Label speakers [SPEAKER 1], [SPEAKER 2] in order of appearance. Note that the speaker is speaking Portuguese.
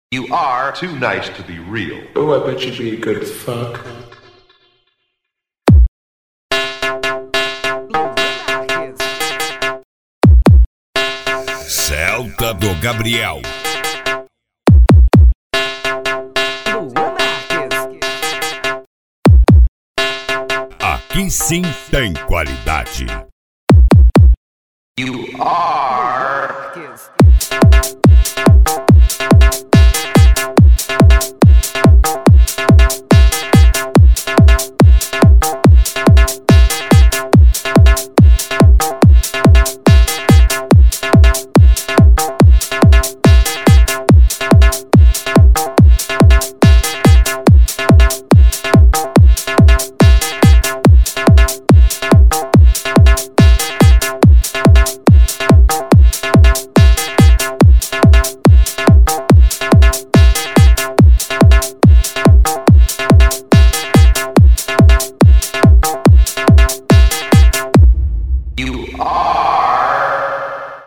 [SPEAKER 1] You are too nice to be real.
[SPEAKER 2] Oh, I bet you'd be good as fuck.
[SPEAKER 3] Celta do Gabriel. Aqui sim tem qualidade.
[SPEAKER 1] You are. You are.